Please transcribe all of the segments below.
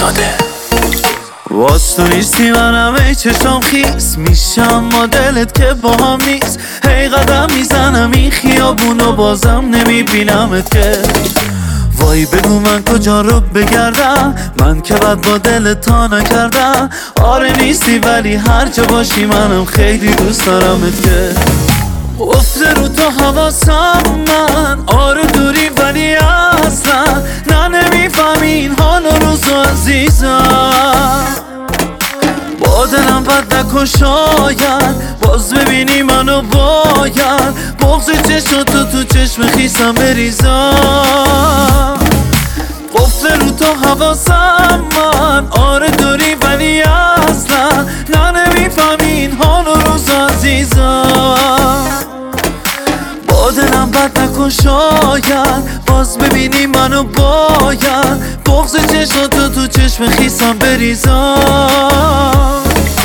زاده. واس تو نیستی منم ای چشام خیس میشم ما دلت که با هم نیست. هی قدم میزنم این خیابونو بازم نمیبینمت که. وای بگو من کجا رو بگردم، من که بد با دلت تا نکردم. آره نیستی ولی هر جا باشی منم خیلی دوست دارمت که. افته رو تو حواسم من، آره دوری ولی اصلا نه نمیفهمی این حال و روزو عزیزم. با دلم بد نکن شاید باز ببینی منو باید بغض چشم تو چشم خیسم بریزم. قفل رو تو حواسم من، آره دوری ولی اصلا نه نمیفهمی این حال و روز عزیزم. با دلم بد نکن شاید باز ببینی منو باید بغض چشم تو چشم خیسم بریزم.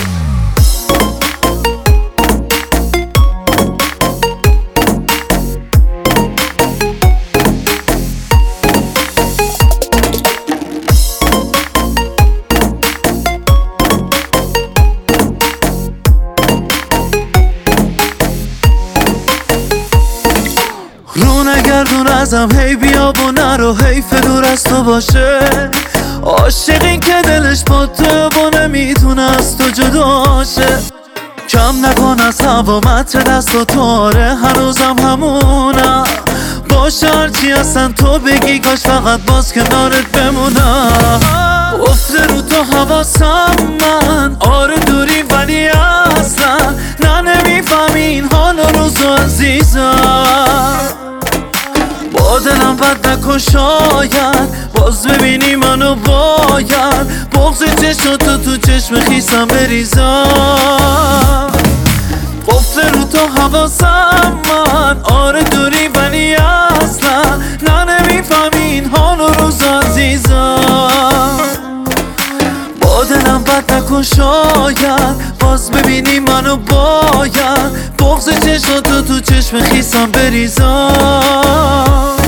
رو نگردون ازم هی بیا و نرو حیف دور از تو باشه. عاشق این که دلش با تو و نمیتونه از تو جداشه. کم نکن از هوا متر دست و تو، آره هنوزم همونم. باشه هرچی هستن تو بگی کاش فقط باز کنارت بمونم. افته رو تو حواسم من، آره دوری ولی اصلا نه نمیفهمی این حال و روزو عزیزم. با دلم بد نکن شاید باز ببینی منو باید بغض چشم تو چشم خیسم بریزم. قفل رو تو حواسم من، آره دوری ولی اصلا نه نمیفهمی این حال و روز عزیزم. با دلم بد نکن شاید باز ببینی منو باید بغض چشم تو چشم خیسم بریزم.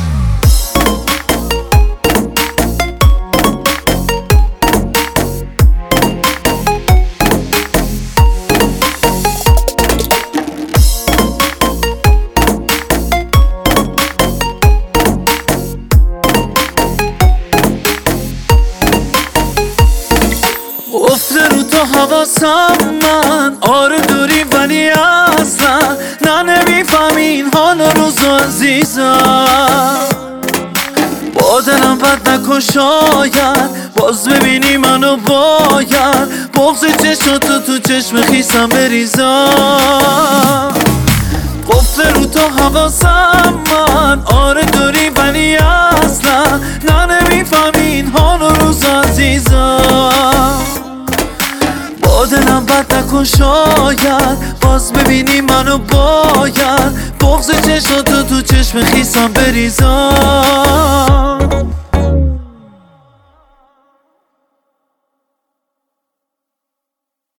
افته رو تو حواسم من، آره دوری ولی اصلا نه نمیفهمی این حال روزو عزیزم. با دلم بد نکن شاید باز ببینی منو باید بغض چشم تو چشم خیسم بریزم. قفل رو تو حواسم من، آره دوری ولی اصلا نه نمیفهمی این حال روزو عزیزم. با دلم بد نکن شاید باز ببینی منو باید بغض چشم تو چشم خیسم بریزم.